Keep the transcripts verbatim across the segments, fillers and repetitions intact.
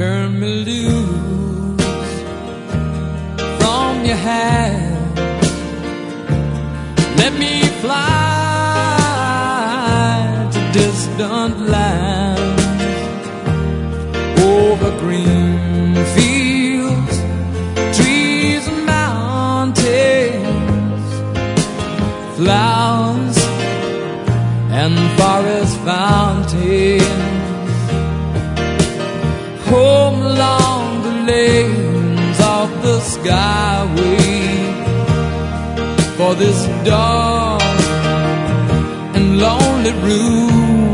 turn me loose from your hand. Let me fly to distant lands, over green fields, trees and mountains, flowers and forest fountains, home along the lanes of the skyway. For this dark and lonely room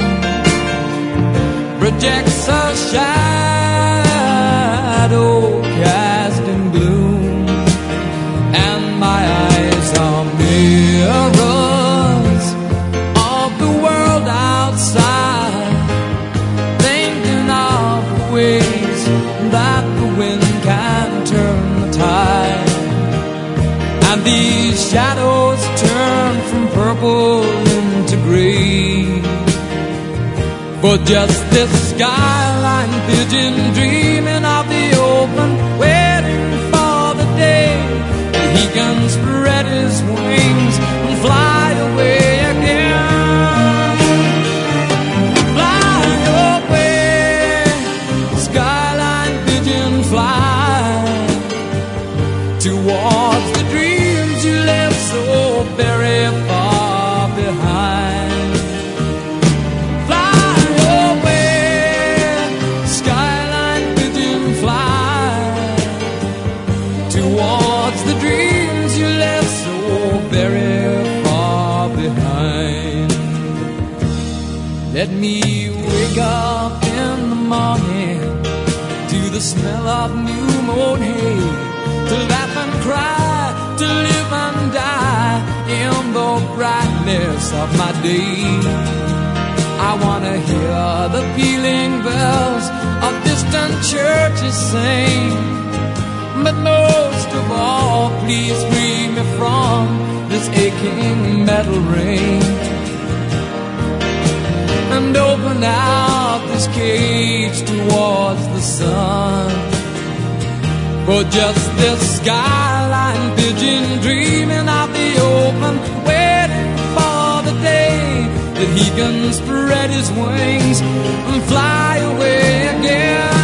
projects a shadow cast in gloom, and my eyes are mirrors of the world outside, thinking of the ways that the wind can turn the tide. And these shadows turn from purple into gray, for just this skyline pigeon dreaming of the open, waiting for the day that he can spread his wings and fly away again. Fly away, skyline pigeon, fly towards the dreams you left so very far behind. Fly away, skyline pigeon, fly towards the dreams you left so very far behind. Let me wake up in the morning to the smell of new mown hay, to laugh and cry, to live and die in the brightness of my day. I want to hear the pealing bells of distant churches sing, but most of all, please free me from this aching metal ring, and open out this cage towards the sun. For just this skyline pigeon dreaming of the open, waiting for the day that he can spread his wings and fly away again.